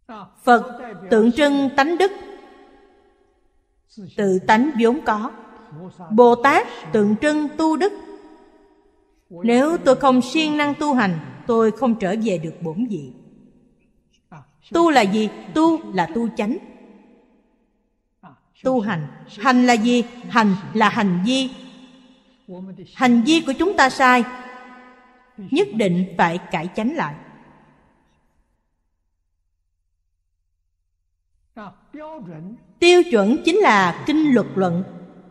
Phật tượng trưng tánh đức, tự tánh vốn có. Bồ Tát tượng trưng tu đức. Nếu tôi không siêng năng tu hành, tôi không trở về được bổn vị. Tu là gì? Tu là tu chánh. Tu hành. Hành là gì? Hành là hành vi. Hành vi của chúng ta sai, nhất định phải cải chánh lại. Tiêu chuẩn chính là kinh luật luận.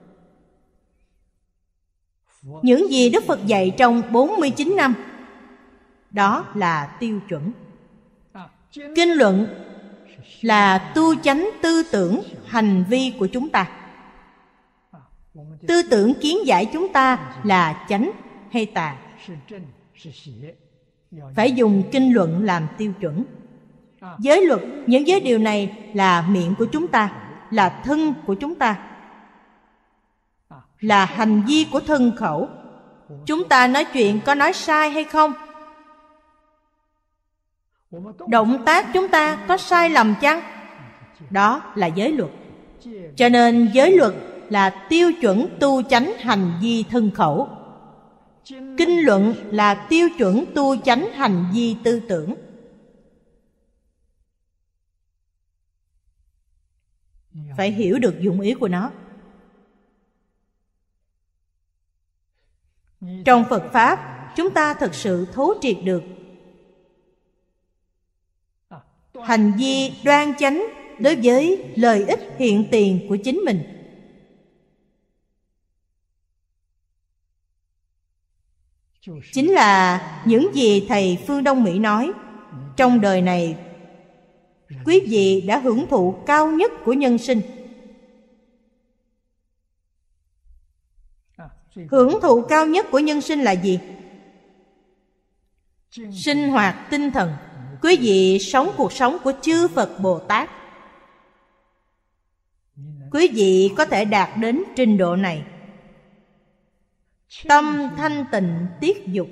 Những gì Đức Phật dạy trong 49 năm, đó là tiêu chuẩn. Kinh luận là tu chánh tư tưởng, hành vi của chúng ta. Tư tưởng kiến giải chúng ta là chánh hay tà, phải dùng kinh luận làm tiêu chuẩn. Giới luật, những giới điều này là miệng của chúng ta, là thân của chúng ta, là hành vi của thân khẩu. Chúng ta nói chuyện có nói sai hay không? Động tác chúng ta có sai lầm chăng? Đó là giới luật. Cho nên giới luật là tiêu chuẩn tu chánh hành vi thân khẩu. Kinh luận là tiêu chuẩn tu chánh hành vi tư tưởng. Phải hiểu được dụng ý của nó. Trong Phật Pháp, chúng ta thực sự thấu triệt được hành vi đoan chánh đối với lợi ích hiện tiền của chính mình. Chính là những gì Thầy Phương Đông Mỹ nói, trong đời này quý vị đã hưởng thụ cao nhất của nhân sinh. Hưởng thụ cao nhất của nhân sinh là gì? Sinh hoạt tinh thần. Quý vị sống cuộc sống của chư Phật Bồ Tát. Quý vị có thể đạt đến trình độ này. Tâm thanh tịnh tiết dục,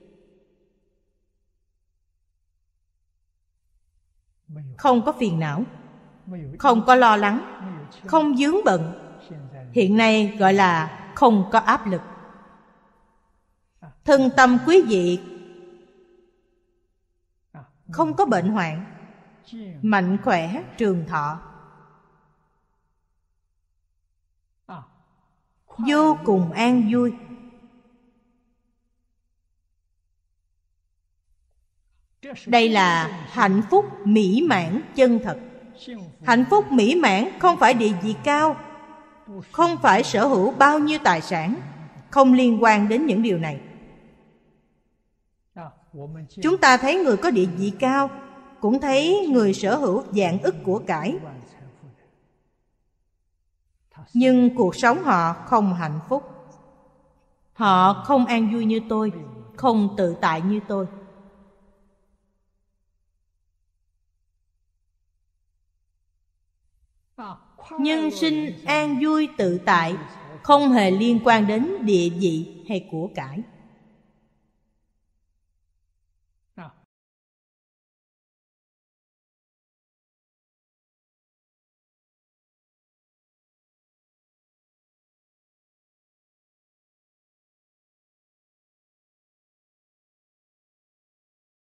không có phiền não, không có lo lắng, không vướng bận. Hiện nay gọi là không có áp lực. Thân tâm quý vị không có bệnh hoạn, mạnh khỏe trường thọ, vô cùng an vui. Đây là hạnh phúc mỹ mãn chân thật. Hạnh phúc mỹ mãn không phải địa vị cao, không phải sở hữu bao nhiêu tài sản, không liên quan đến những điều này. Chúng ta thấy người có địa vị cao, cũng thấy người sở hữu vạn ức của cải, nhưng cuộc sống họ không hạnh phúc. Họ không an vui như tôi, không tự tại như tôi. Nhân sinh an vui tự tại không hề liên quan đến địa vị hay của cải.